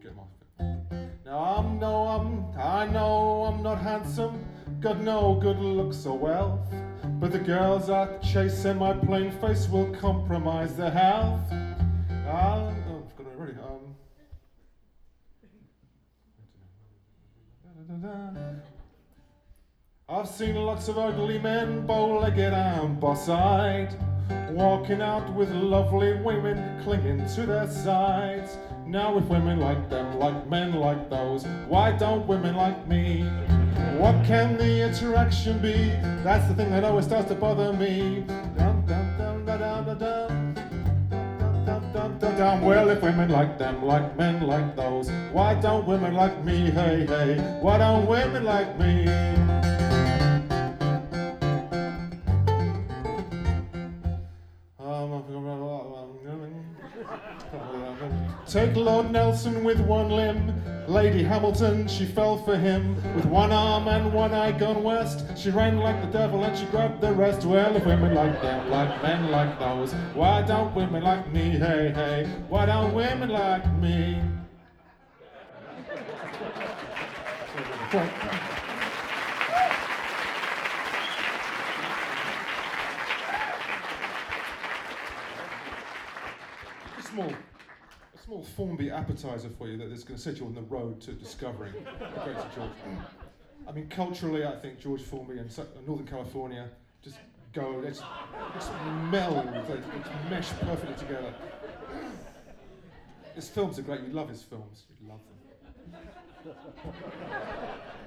get him off. Now I know I'm not handsome, got no good looks or wealth, but the girls I chase in my plain face will compromise their health. I've got it already. I've seen lots of ugly men, bow-legged and boss-eyed, walking out with lovely women clinging to their sides. Now if women like them, like men like those, why don't women like me? What can the attraction be? That's the thing that always starts to bother me. Dum, dum, dum, da, da, da, dum. Dum, dum, dum, dum. Well, if women like them, like men like those, why don't women like me? Hey, hey, why don't women like me? Take Lord Nelson with one limb, Lady Hamilton, she fell for him. With one arm and one eye gone west, she ran like the devil and she grabbed the rest. Well, if women like them, like men like those, why don't women like me? Hey, hey, why don't women like me? A small Formby appetizer for you that is going to set you on the road to discovering the great George. I mean, culturally, I think George Formby and Northern California just go, it's meld, it's mesh perfectly together. His films are great, you love his films, you love them.